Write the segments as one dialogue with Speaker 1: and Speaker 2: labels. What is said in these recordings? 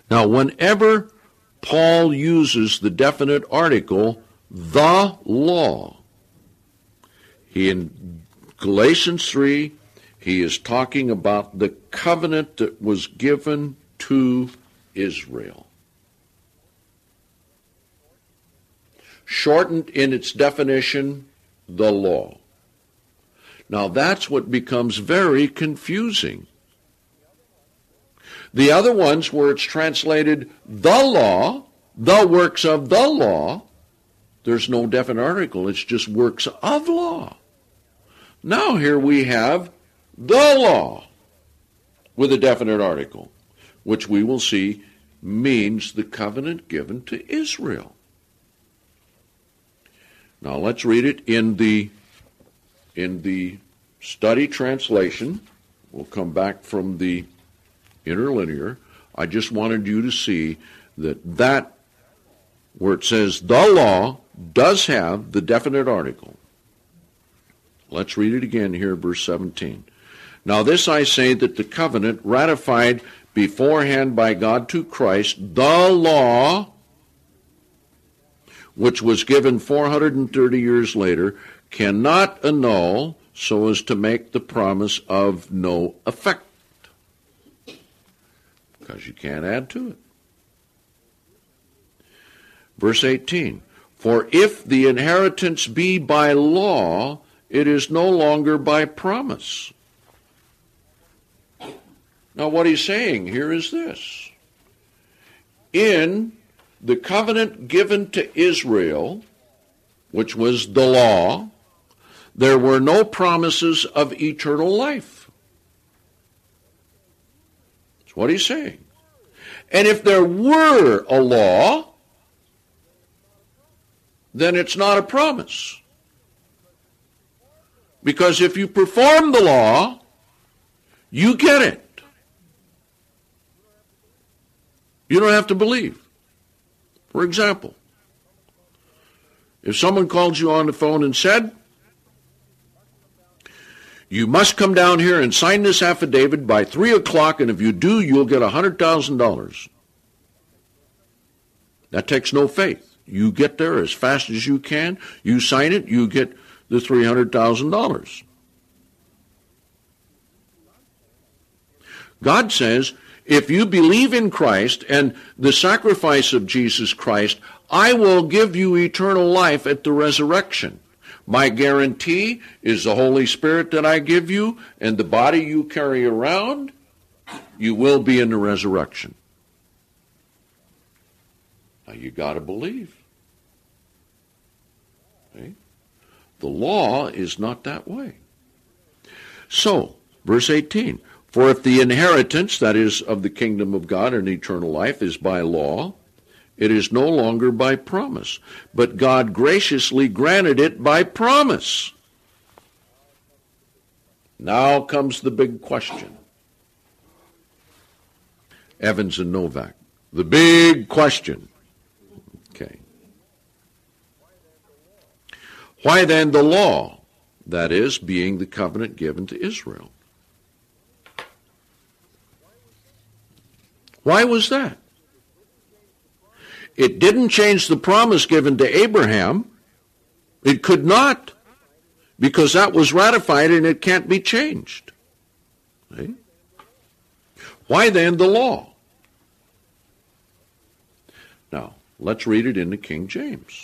Speaker 1: Now, whenever Paul uses the definite article, the law, in Galatians 3, he is talking about the covenant that was given to Israel. Shortened in its definition, the law. Now that's what becomes very confusing. The other ones where it's translated the law, the works of the law, there's no definite article, it's just works of law. Now here we have the law with a definite article, which we will see means the covenant given to Israel. Now let's read it in the study translation. We'll come back from the interlinear. I just wanted you to see that where it says the law does have the definite article. Let's read it again here, verse 17. Now this I say, that the covenant ratified beforehand by God to Christ, the law, which was given 430 years later, cannot annul so as to make the promise of no effect. Because you can't add to it. Verse 18, for if the inheritance be by law, it is no longer by promise. Now what he's saying here is this. In the covenant given to Israel, which was the law, there were no promises of eternal life. That's what he's saying. And if there were a law, then it's not a promise. Because if you perform the law, you get it. You don't have to believe. For example, if someone called you on the phone and said, you must come down here and sign this affidavit by 3 o'clock, and if you do, you'll get $100,000. That takes no faith. You get there as fast as you can, you sign it, you get the $300,000. God says, if you believe in Christ and the sacrifice of Jesus Christ, I will give you eternal life at the resurrection. My guarantee is the Holy Spirit that I give you and the body you carry around, you will be in the resurrection. Now you got to believe. Okay? The law is not that way. So, verse 18, for if the inheritance, that is, of the kingdom of God and eternal life, is by law, it is no longer by promise, but God graciously granted it by promise. Now comes the big question. Evans and Novak. The big question. Okay. Why then the law? That is, being the covenant given to Israel. Why was that? It didn't change the promise given to Abraham. It could not, because that was ratified and it can't be changed. Okay? Why then the law? Now, let's read it in the King James.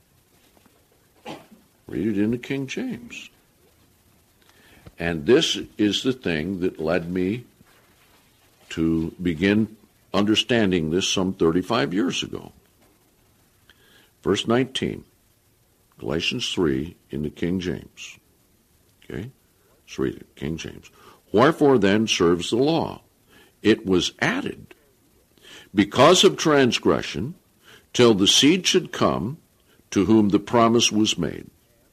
Speaker 1: Read it in the King James. And this is the thing that led me to begin understanding this some 35 years ago. Verse 19, Galatians 3 in the King James. Okay? Let's read it, King James. Wherefore then serves the law? It was added because of transgression, till the seed should come to whom the promise was made.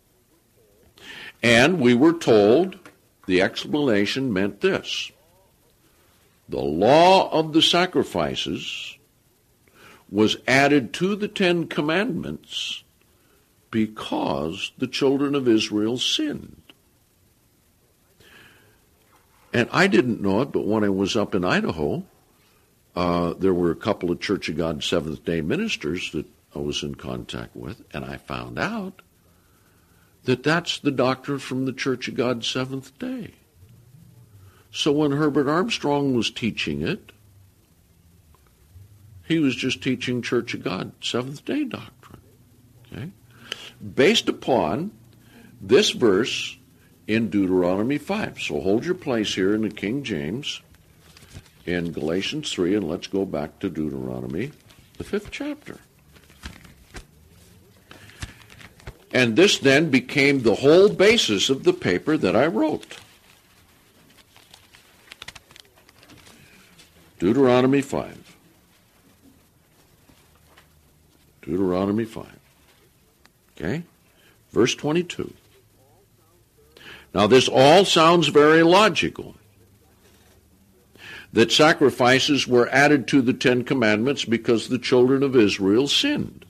Speaker 1: And we were told the explanation meant this. The law of the sacrifices was added to the 10 Commandments because the children of Israel sinned. And I didn't know it, but when I was up in Idaho, there were a couple of Church of God Seventh-day ministers that I was in contact with, and I found out that that's the doctrine from the Church of God Seventh-day. So when Herbert Armstrong was teaching it, he was just teaching Church of God Seventh-day doctrine, okay? Based upon this verse in Deuteronomy 5. So hold your place here in the King James in Galatians 3, and let's go back to Deuteronomy, the 5th chapter. And this then became the whole basis of the paper that I wrote. Deuteronomy 5. Deuteronomy 5. Okay? Verse 22. Now this all sounds very logical. That sacrifices were added to the Ten Commandments because the children of Israel sinned.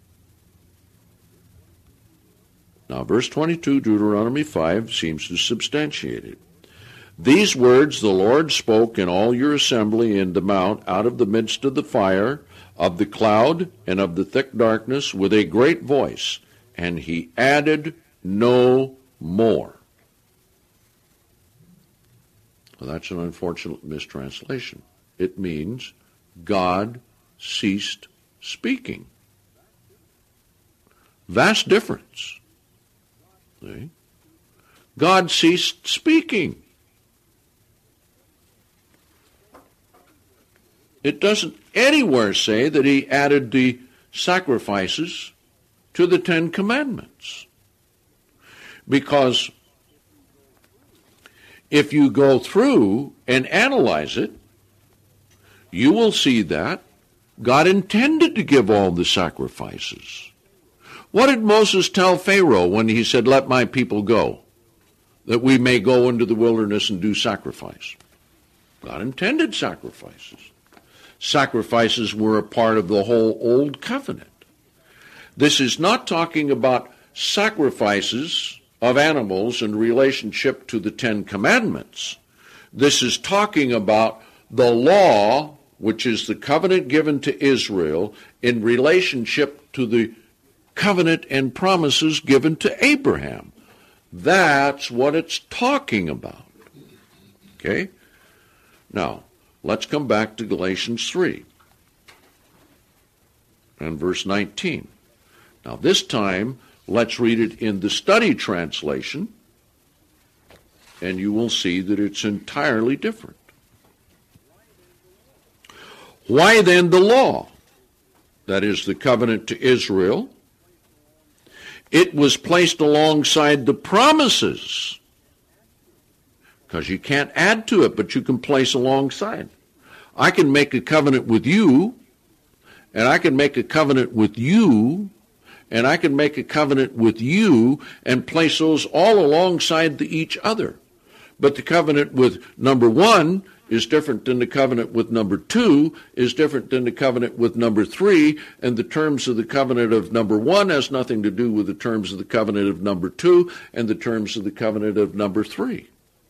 Speaker 1: Now verse 22, Deuteronomy 5, seems to substantiate it. These words the Lord spoke in all your assembly in the mount out of the midst of the fire, of the cloud, and of the thick darkness with a great voice, and he added no more. Well, that's an unfortunate mistranslation. It means God ceased speaking. Vast difference. See? God ceased speaking. It doesn't anywhere say that he added the sacrifices to the Ten Commandments. Because if you go through and analyze it, you will see that God intended to give all the sacrifices. What did Moses tell Pharaoh when he said, "Let my people go, that we may go into the wilderness and do sacrifice"? God intended sacrifices. Sacrifices were a part of the whole Old Covenant. This is not talking about sacrifices of animals in relationship to the Ten Commandments. This is talking about the law, which is the covenant given to Israel, in relationship to the covenant and promises given to Abraham. That's what it's talking about. Okay? Now, let's come back to Galatians 3 and verse 19. Now, this time, let's read it in the study translation, and you will see that it's entirely different. Why then the law? That is the covenant to Israel. It was placed alongside the promises, because you can't add to it, but you can place alongside. I can make a covenant with you, and I can make a covenant with you, and I can make a covenant with you, and place those all alongside each other. But the covenant with number one is different than the covenant with number two, is different than the covenant with number three, and the terms of the covenant of number one has nothing to do with the terms of the covenant of number two, and the terms of the covenant of number three.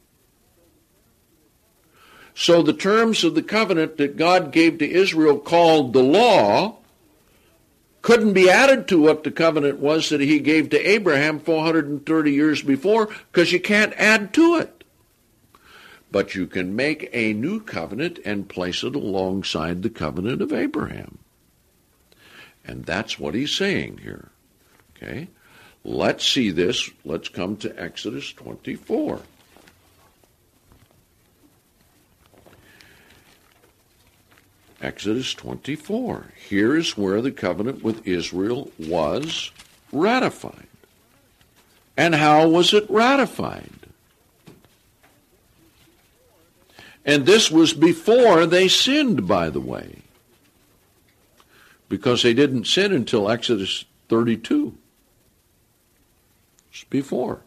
Speaker 1: So the terms of the covenant that God gave to Israel, called the law, couldn't be added to what the covenant was that he gave to Abraham 430 years before, because you can't add to it. But you can make a new covenant and place it alongside the covenant of Abraham. And that's what he's saying here. Okay? Let's see this. Let's come to Exodus 24. Exodus 24. Here is where the covenant with Israel was ratified. And how was it ratified? And this was before they sinned, by the way, because they didn't sin until Exodus 32. It's before.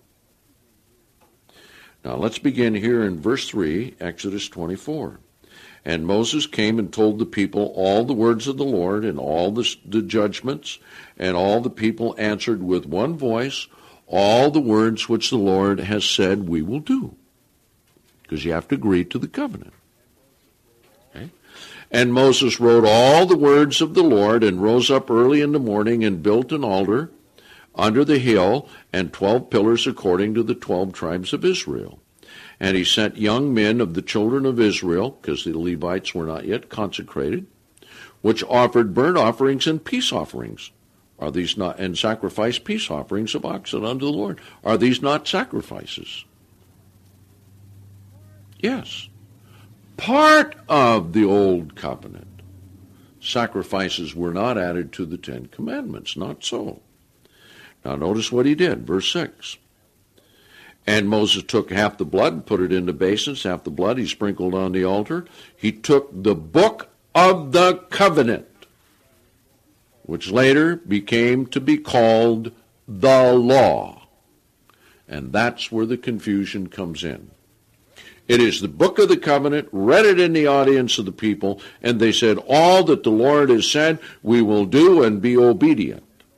Speaker 1: Now let's begin here in verse 3, Exodus 24. And Moses came and told the people all the words of the Lord and all the judgments, and all the people answered with one voice, all the words which the Lord has said we will do. Because you have to agree to the covenant. Okay? And Moses wrote all the words of the Lord, and rose up early in the morning, and built an altar under the hill, and 12 pillars according to the 12 tribes of Israel. And he sent young men of the children of Israel, because the Levites were not yet consecrated, which offered burnt offerings and peace offerings. Are these not, and sacrificed peace offerings of oxen unto the Lord? Are these not sacrifices? Yes. Part of the old covenant. Sacrifices were not added to the 10 Commandments, not so. Now notice what he did, verse 6. And Moses took half the blood and put it into basins, half the blood he sprinkled on the altar. He took the book of the covenant, which later became to be called the law. And that's where the confusion comes in. It is the book of the covenant, read it in the audience of the people, and they said, all that the Lord has said, we will do and be obedient.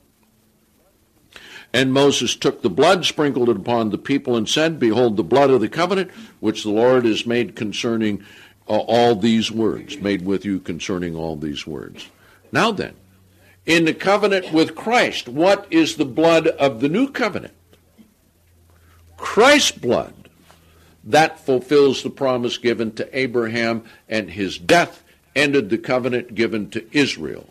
Speaker 1: And Moses took the blood, sprinkled it upon the people, and said, behold, the blood of the covenant, which the Lord has made concerning all these words, made with you concerning all these words. Now then, in the covenant with Christ, what is the blood of the new covenant? Christ's blood. That fulfills the promise given to Abraham, and his death ended the covenant given to Israel.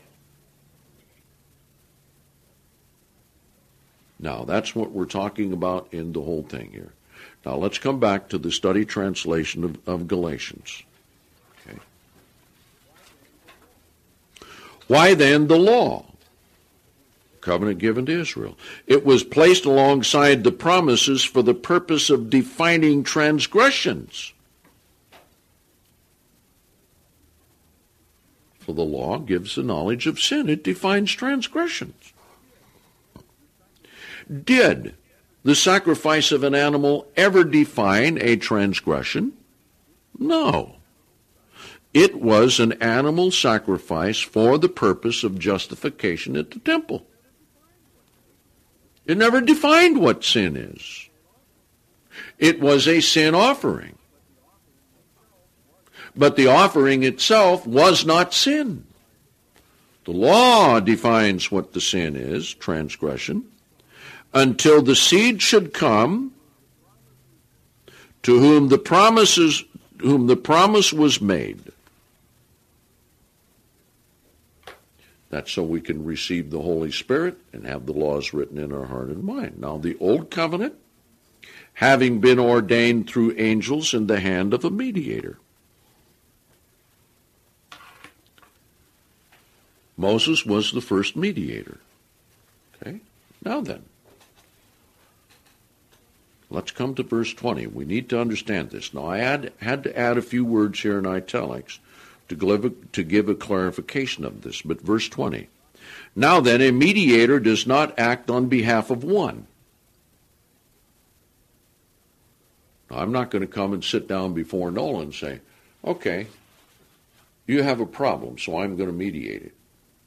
Speaker 1: Now, that's what we're talking about in the whole thing here. Now, let's come back to the study translation of Galatians. Okay. Why then the law? Covenant given to Israel. It was placed alongside the promises for the purpose of defining transgressions. For the law gives the knowledge of sin. It defines transgressions. Did the sacrifice of an animal ever define a transgression? No. It was an animal sacrifice for the purpose of justification at the temple. It never defined what sin is. It was a sin offering. But the offering itself was not sin. The law defines what the sin is, transgression, until the seed should come to whom the promise was made. That's so we can receive the Holy Spirit and have the laws written in our heart and mind. Now, the old covenant, having been ordained through angels in the hand of a mediator. Moses was the first mediator. Okay? Now then, let's come to verse 20. We need to understand this. Now, I had to add a few words here in italics to give a clarification of this. But verse 20. Now then, a mediator does not act on behalf of one. Now, I'm not going to come and sit down before Nolan and say, okay, you have a problem, so I'm going to mediate it.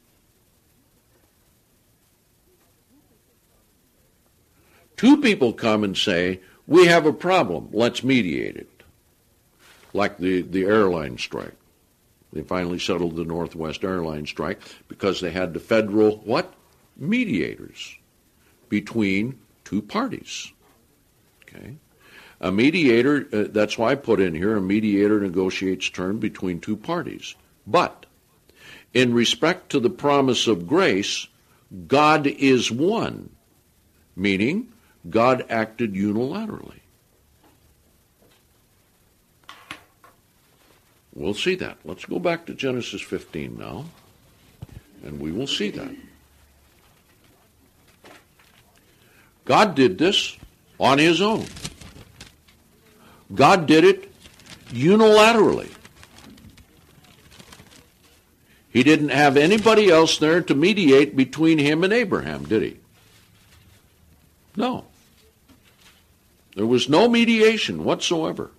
Speaker 1: Two people come and say, we have a problem, let's mediate it. Like the airline strike. They finally settled the Northwest Airlines strike because they had the federal, what? Mediators between two parties. Okay? A mediator, that's why I put in here, a mediator negotiates terms between two parties. But in respect to the promise of grace, God is one, meaning God acted unilaterally. We'll see that. Let's go back to Genesis 15 now, and we will see that. God did this on his own. God did it unilaterally. He didn't have anybody else there to mediate between him and Abraham, did he? No. There was no mediation whatsoever.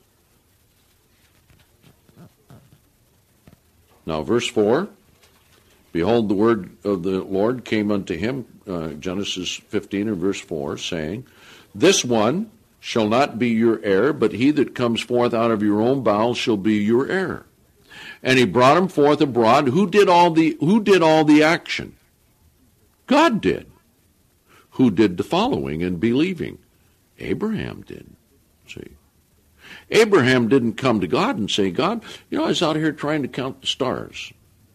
Speaker 1: Now, verse 4, behold, the word of the Lord came unto him, Genesis 15 and verse 4, saying, this one shall not be your heir, but he that comes forth out of your own bowels shall be your heir. and he brought him forth abroad. Who did all the action? God did. Who did the following and believing? Abraham did. See, Abraham didn't come to God and say, God, I was out here trying to count the stars.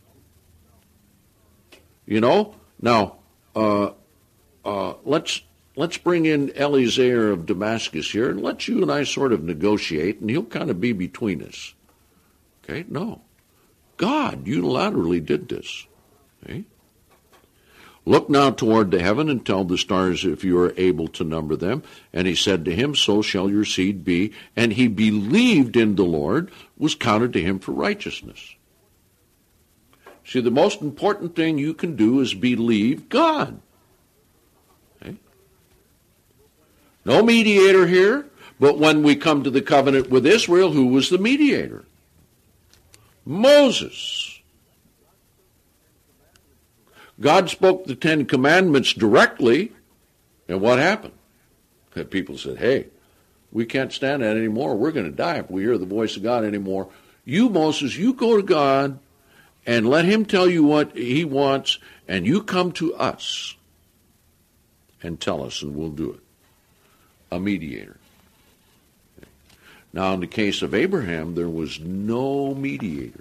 Speaker 1: Now let's bring in Eliezer of Damascus here, and let you and I sort of negotiate, and he'll kind of be between us. Okay? No. God unilaterally did this. Okay? Look now toward the heaven and tell the stars if you are able to number them. And he said to him, so shall your seed be. And he believed in the Lord, was counted to him for righteousness. See, the most important thing you can do is believe God. Okay? No mediator here, but when we come to the covenant with Israel, who was the mediator? Moses. God spoke the Ten Commandments directly, and what happened? People said, hey, we can't stand that anymore. We're going to die if we hear the voice of God anymore. You, Moses, you go to God and let him tell you what he wants, and you come to us and tell us, and we'll do it. A mediator. Now, in the case of Abraham, there was no mediator.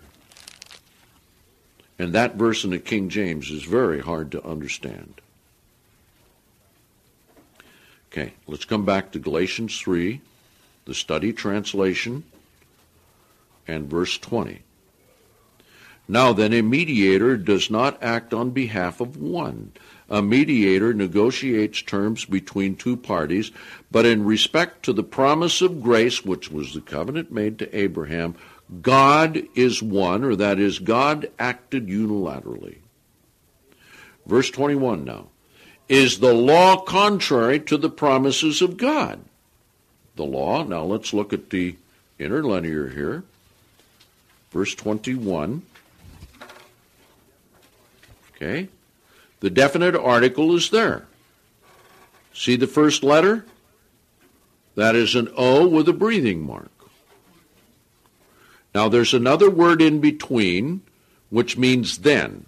Speaker 1: And that verse in the King James is very hard to understand. Okay, let's come back to Galatians 3, the study translation, and verse 20. Now then, a mediator does not act on behalf of one. A mediator negotiates terms between two parties, but in respect to the promise of grace, which was the covenant made to Abraham, God is one, or that is, God acted unilaterally. Verse 21 now. Is the law contrary to the promises of God? The law, now let's look at the interlinear here. Verse 21. Okay. The definite article is there. See the first letter? That is an O with a breathing mark. Now there's another word in between, which means then.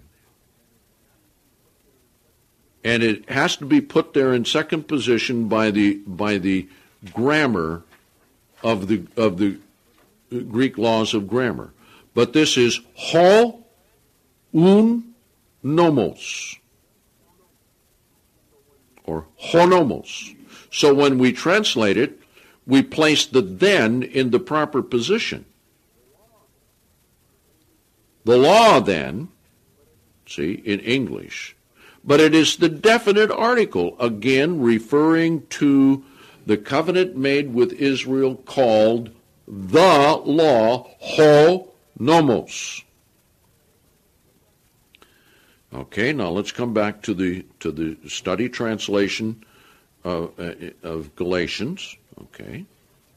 Speaker 1: And it has to be put there in second position by the grammar of the Greek laws of grammar. But this is ho un nomos, or honomos. So when we translate it, we place the then in the proper position. The law then, see, in English, but it is the definite article, again referring to the covenant made with Israel called the law, ho nomos. Okay, now let's come back to the study translation of Galatians. Okay.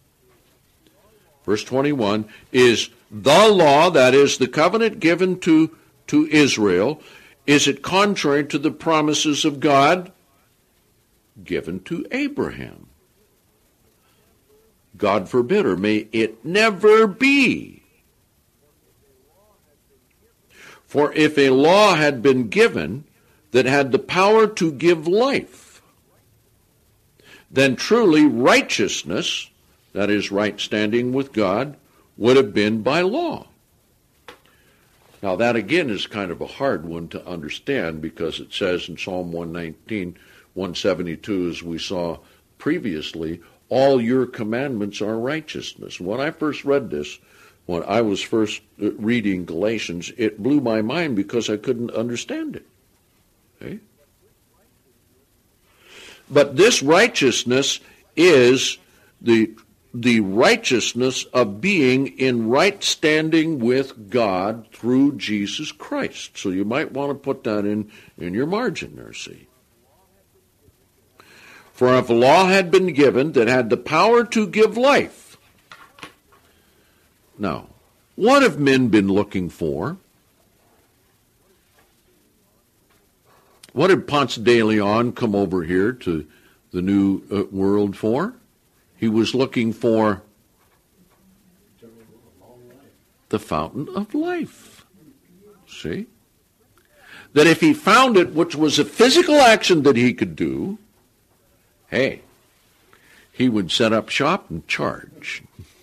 Speaker 1: Verse 21 is the law, that is the covenant given to Israel. Is it contrary to the promises of God given to Abraham? God forbid, or may it never be. For if a law had been given that had the power to give life, then truly righteousness, that is right standing with God, would have been by law. Now that again is kind of a hard one to understand, because it says in Psalm 119, 172, as we saw previously, all your commandments are righteousness. When I first read this, when I was first reading Galatians, it blew my mind because I couldn't understand it. Okay? But this righteousness is the righteousness of being in right standing with God through Jesus Christ. So you might want to put that in your margin there, see. For if a law had been given that had the power to give life. Now, what have men been looking for? What did Ponce de Leon come over here to the New World for? He was looking for the fountain of life. See? That if he found it, which was a physical action that he could do, hey, he would set up shop and charge.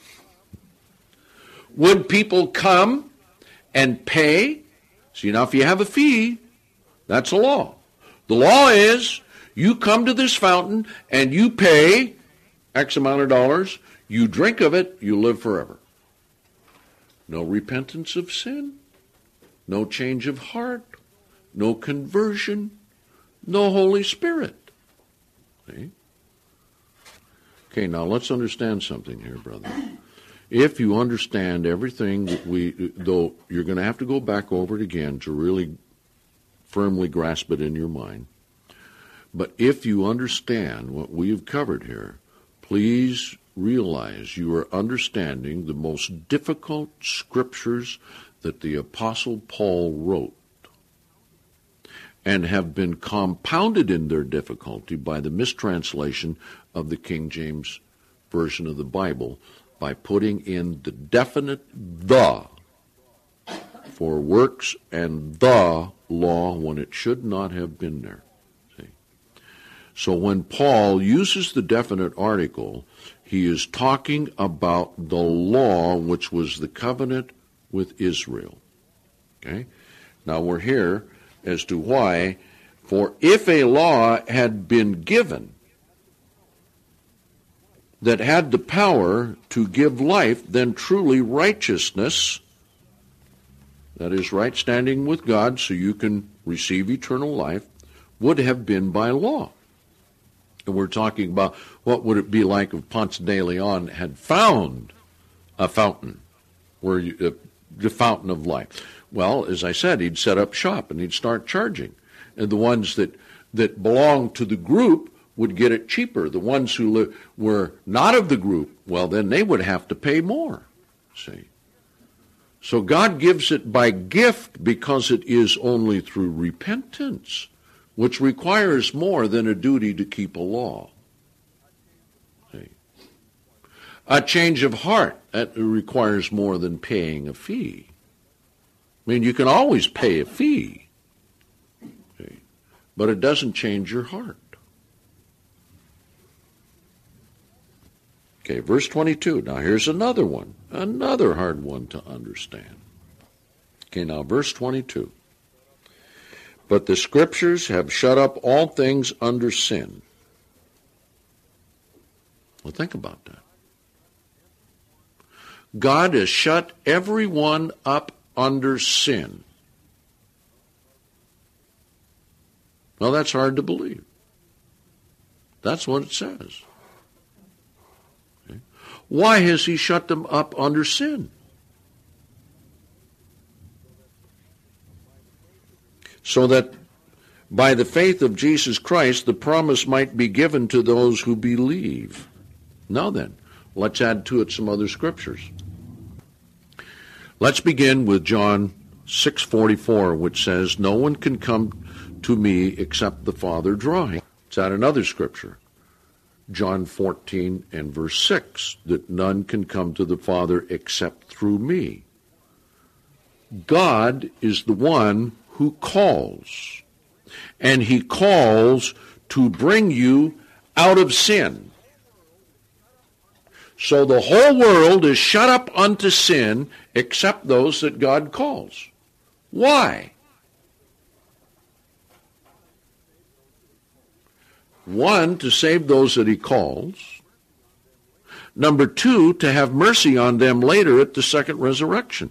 Speaker 1: Would people come and pay? See, now if you have a fee, that's a law. The law is you come to this fountain and you pay X amount of dollars, you drink of it, you live forever. No repentance of sin, no change of heart, no conversion, no Holy Spirit. See? Okay, now let's understand something here, brother. If you understand everything that though you're going to have to go back over it again to really firmly grasp it in your mind. But if you understand what we've covered here, please realize you are understanding the most difficult scriptures that the Apostle Paul wrote and have been compounded in their difficulty by the mistranslation of the King James Version of the Bible by putting in the definite "the" for works and "the" law when it should not have been there. See? So when Paul uses the definite article, he is talking about the law, which was the covenant with Israel. Okay? Now we're here as to why, for if a law had been given that had the power to give life, then truly righteousness, that is right standing with God so you can receive eternal life, would have been by law. And we're talking about what would it be like if Ponce de Leon had found a fountain, where the fountain of life. Well, as I said, he'd set up shop and he'd start charging. And the ones that belonged to the group would get it cheaper. The ones who were not of the group, well, then they would have to pay more. See? So God gives it by gift because it is only through repentance, which requires more than a duty to keep a law. See? A change of heart, that requires more than paying a fee. I mean, you can always pay a fee, see? But it doesn't change your heart. Okay, verse 22. Now here's another one, another hard one to understand. Okay, now verse 22. But the Scriptures have shut up all things under sin. Well, think about that. God has shut everyone up under sin. Well, that's hard to believe. That's what it says. Okay. Why has he shut them up under sin? So that by the faith of Jesus Christ, the promise might be given to those who believe. Now then, let's add to it some other scriptures. Let's begin with John 6:44, which says, "No one can come to me except the Father draw him." Let's add another scripture. John 14 and verse 6, that none can come to the Father except through me. God is the one who calls, and he calls to bring you out of sin. So the whole world is shut up unto sin except those that God calls. Why? One, to save those that he calls. Number two, to have mercy on them later at the second resurrection.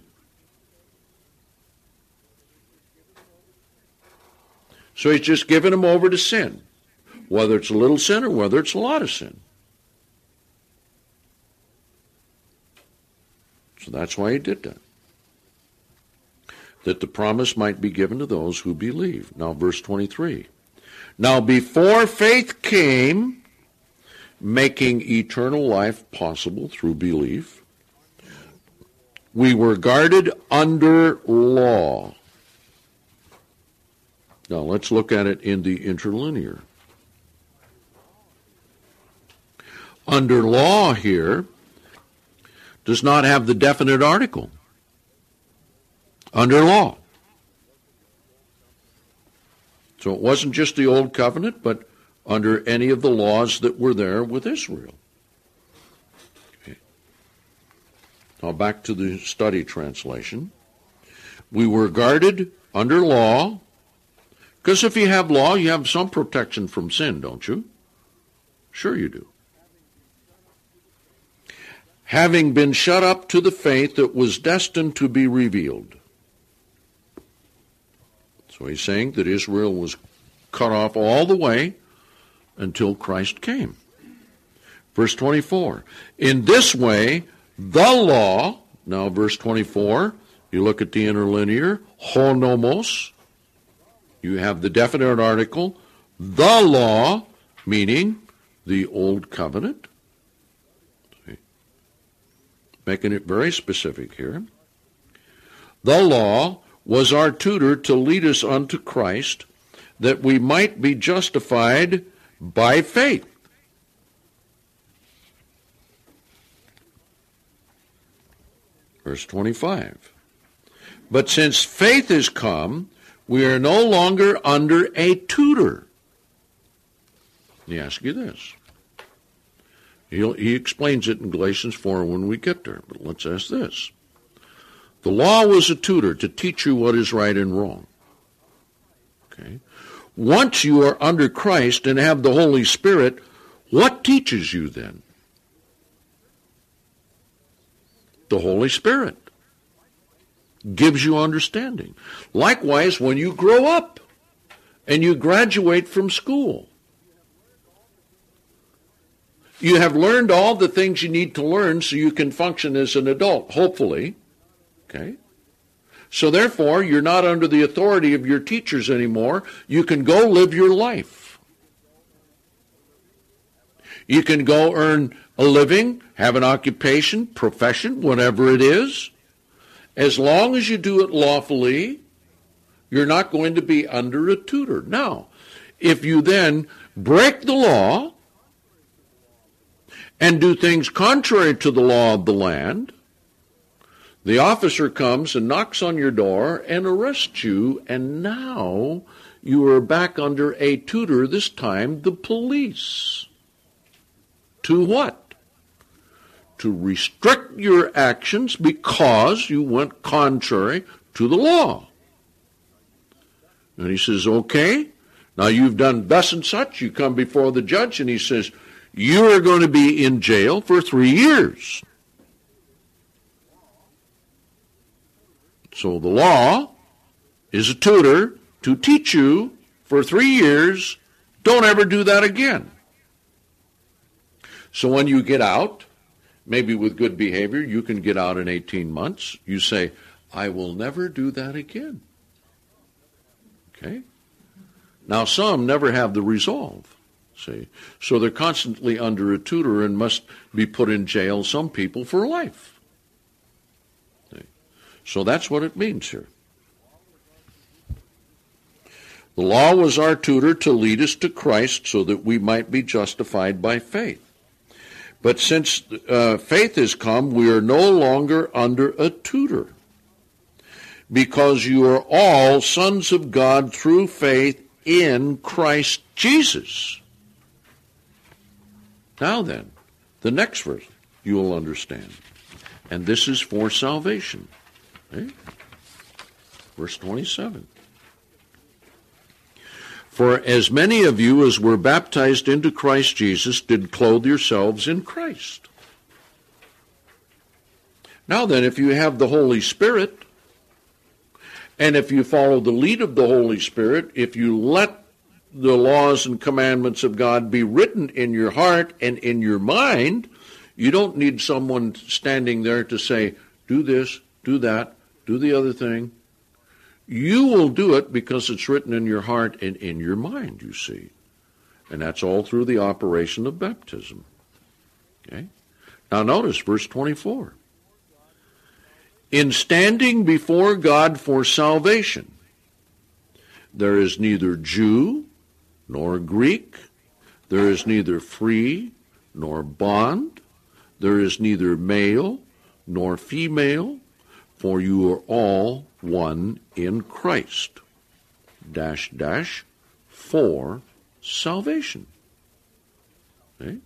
Speaker 1: So he's just giving them over to sin, whether it's a little sin or whether it's a lot of sin. So that's why he did that. That the promise might be given to those who believe. Now verse 23. Now before faith came, making eternal life possible through belief, we were guarded under law. Now let's look at it in the interlinear. Under law here does not have the definite article. under law. So it wasn't just the Old Covenant, but under any of the laws that were there with Israel. Okay. Now back to the study translation. We were guarded under law, because if you have law, you have some protection from sin, don't you? Sure you do. Having been shut up to the faith that was destined to be revealed. So he's saying that Israel was cut off all the way until Christ came. Verse 24, in this way, the law, now verse 24, you look at the interlinear, ho nomos, you have the definite article, the law, meaning the Old Covenant. See? Making it very specific here. The law was our tutor to lead us unto Christ, that we might be justified by faith. Verse 25. But since faith is come, we are no longer under a tutor. Let me ask you this. He explains it in Galatians 4 when we get there, but let's ask this. The law was a tutor to teach you what is right and wrong. Okay. Once you are under Christ and have the Holy Spirit, what teaches you then? The Holy Spirit gives you understanding. Likewise, when you grow up and you graduate from school, you have learned all the things you need to learn so you can function as an adult, hopefully. Okay? So therefore, you're not under the authority of your teachers anymore. You can go live your life. You can go earn a living, have an occupation, profession, whatever it is. As long as you do it lawfully, you're not going to be under a tutor. Now, if you then break the law and do things contrary to the law of the land, the officer comes and knocks on your door and arrests you, and now you are back under a tutor, this time the police. To what? To restrict your actions because you went contrary to the law. And he says, okay, now you've done thus and such, you come before the judge, and he says, you are going to be in jail for 3 years. So the law is a tutor to teach you for 3 years, don't ever do that again. So when you get out, maybe with good behavior, you can get out in 18 months. You say, I will never do that again. Okay? Now some never have the resolve, see? So they're constantly under a tutor and must be put in jail, some people, for life. So that's what it means here. The law was our tutor to lead us to Christ so that we might be justified by faith. But since faith has come, we are no longer under a tutor, because you are all sons of God through faith in Christ Jesus. Now then, the next verse you will understand. And this is for salvation. Okay? Verse 27. For as many of you as were baptized into Christ Jesus did clothe yourselves in Christ. Now then, if you have the Holy Spirit, and if you follow the lead of the Holy Spirit, if you let the laws and commandments of God be written in your heart and in your mind, you don't need someone standing there to say, do this, do that, do the other thing. You will do it because it's written in your heart and in your mind, you see. And that's all through the operation of baptism. Okay? Now notice verse 24. In standing before God for salvation, there is neither Jew nor Greek, there is neither free nor bond, there is neither male nor female, for you are all one in Christ, for salvation. Okay?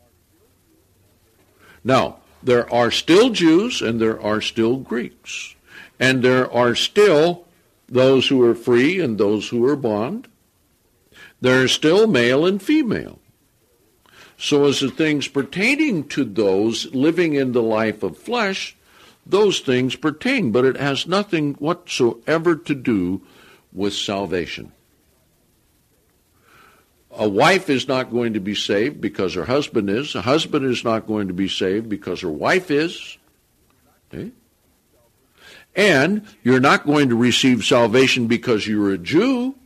Speaker 1: Now, there are still Jews and there are still Greeks. And there are still those who are free and those who are bond. There are still male and female. So as the things pertaining to those living in the life of flesh, those things pertain, but it has nothing whatsoever to do with salvation. A wife is not going to be saved because her husband is. A husband is not going to be saved because her wife is. Okay? And you're not going to receive salvation because you're a Jew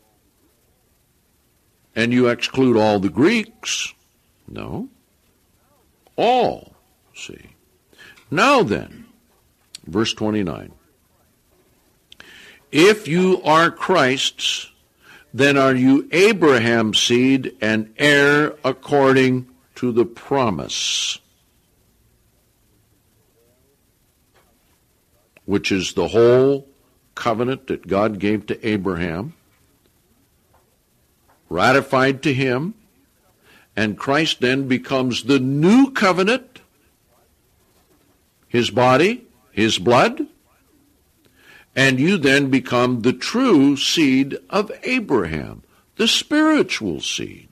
Speaker 1: and you exclude all the Greeks. No. All. See. Now then, verse 29. If you are Christ's, then are you Abraham's seed and heir according to the promise, which is the whole covenant that God gave to Abraham, ratified to him, and Christ then becomes the new covenant, his body, his blood, and you then become the true seed of Abraham, the spiritual seed.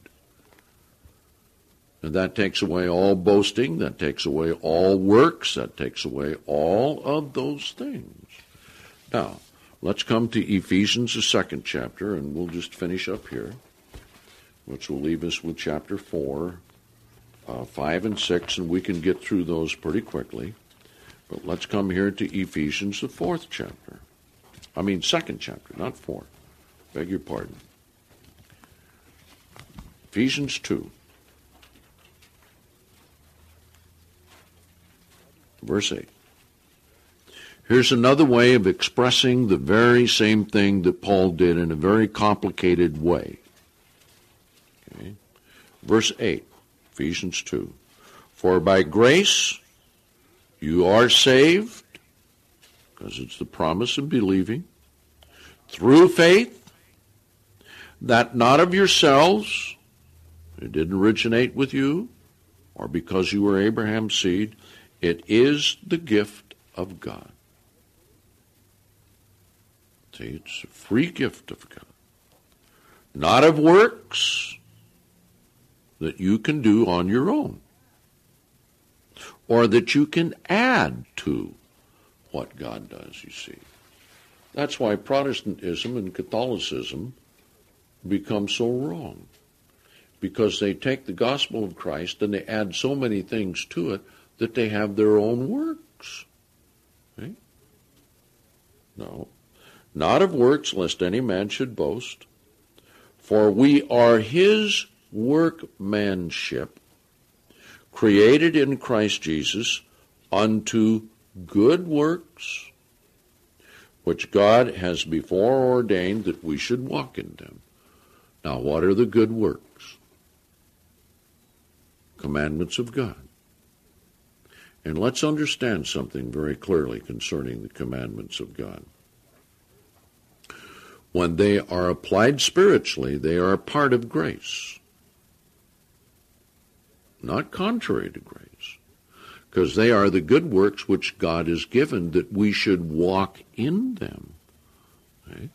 Speaker 1: And that takes away all boasting, that takes away all works, that takes away all of those things. Now, let's come to Ephesians, the 2nd chapter, and we'll just finish up here, which will leave us with chapter 4, 5 and 6, and we can get through those pretty quickly. But let's come here to Ephesians, the 4th chapter. 2nd chapter, not 4. Beg your pardon. Ephesians 2. Verse 8. Here's another way of expressing the very same thing that Paul did in a very complicated way. Okay. Verse 8, Ephesians 2. For by grace you are saved, because it's the promise of believing, through faith, that not of yourselves, it didn't originate with you, or because you were Abraham's seed, it is the gift of God. See, it's a free gift of God. Not of works that you can do on your own, or that you can add to what God does, you see. That's why Protestantism and Catholicism become so wrong, because they take the gospel of Christ and they add so many things to it that they have their own works. Okay? No. Not of works, lest any man should boast. For we are his workmanship, created in Christ Jesus unto good works, which God has before ordained that we should walk in them. Now, what are the good works? Commandments of God. And let's understand something very clearly concerning the commandments of God. When they are applied spiritually, they are a part of grace, not contrary to grace, because they are the good works which God has given that we should walk in them. Okay?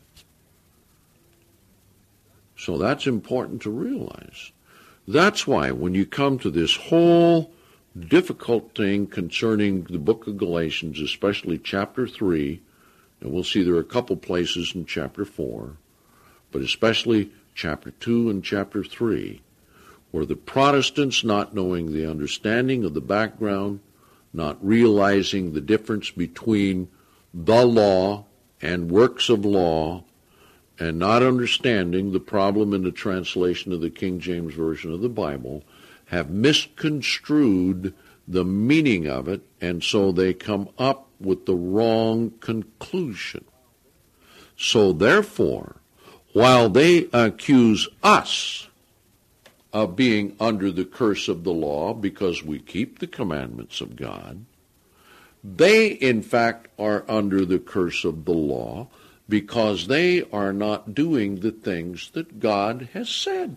Speaker 1: So that's important to realize. That's why when you come to this whole difficult thing concerning the book of Galatians, especially chapter 3, and we'll see there are a couple places in chapter 4, but especially chapter 2 and chapter 3, where the Protestants, not knowing the understanding of the background, not realizing the difference between the law and works of law, and not understanding the problem in the translation of the King James Version of the Bible, have misconstrued the meaning of it, and so they come up with the wrong conclusion. So therefore, while they accuse us of being under the curse of the law because we keep the commandments of God, They, in fact, are under the curse of the law because they are not doing the things that God has said.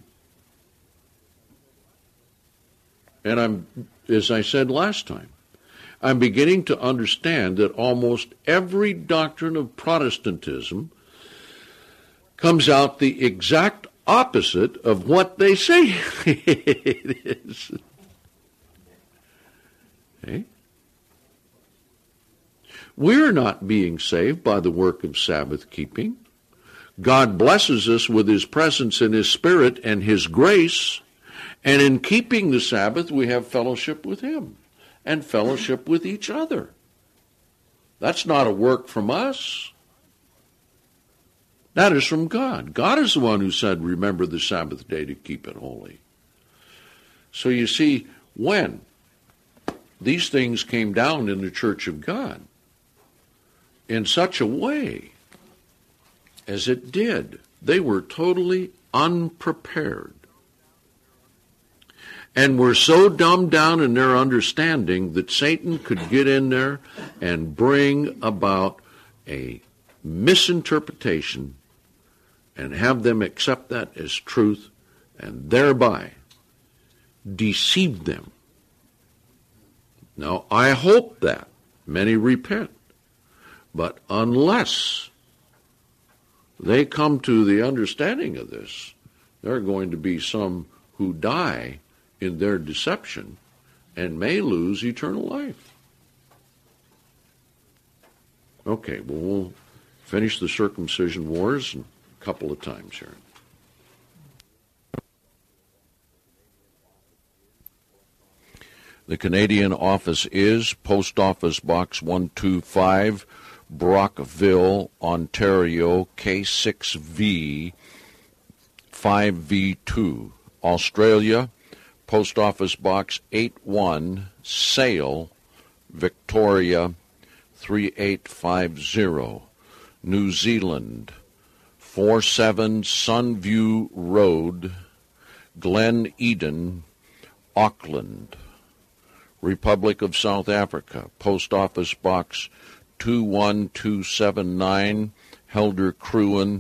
Speaker 1: And as I said last time, I'm beginning to understand that almost every doctrine of Protestantism comes out the exact opposite of what they say it is. Okay? We're not being saved by the work of Sabbath keeping. God blesses us with his presence and his Spirit and his grace, and in keeping the Sabbath we have fellowship with him and fellowship with each other. That's not a work from us. That is from God. God is the one who said, remember the Sabbath day to keep it holy. So you see, when these things came down in the church of God in such a way as it did, they were totally unprepared and were so dumbed down in their understanding that Satan could get in there and bring about a misinterpretation and have them accept that as truth and thereby deceive them. Now, I hope that many repent, but unless they come to the understanding of this, there are going to be some who die in their deception and may lose eternal life. Okay, well, we'll finish the circumcision wars a couple of times here. The Canadian office is Post Office Box 125, Brockville, Ontario, K6V 5V2. Australia, Post Office Box 81, Sale, Victoria 3850. New Zealand, 47 Sunview Road, Glen Eden, Auckland. Republic of South Africa, Post Office Box 21279, Helder Cruin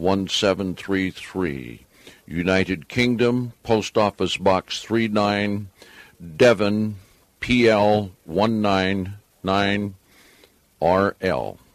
Speaker 1: 1733. United Kingdom, Post Office Box 39, Devon, PL 199RL.